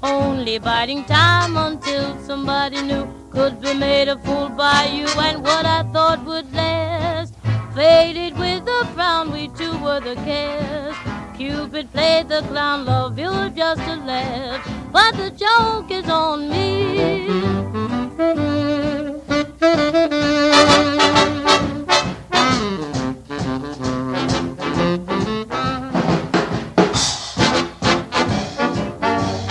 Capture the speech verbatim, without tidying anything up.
only biding time until somebody new could be made a fool by you. And what I thought would last faded with the frown. We two were the cast. Cupid played the clown, love you were just a laugh, but the joke is on me.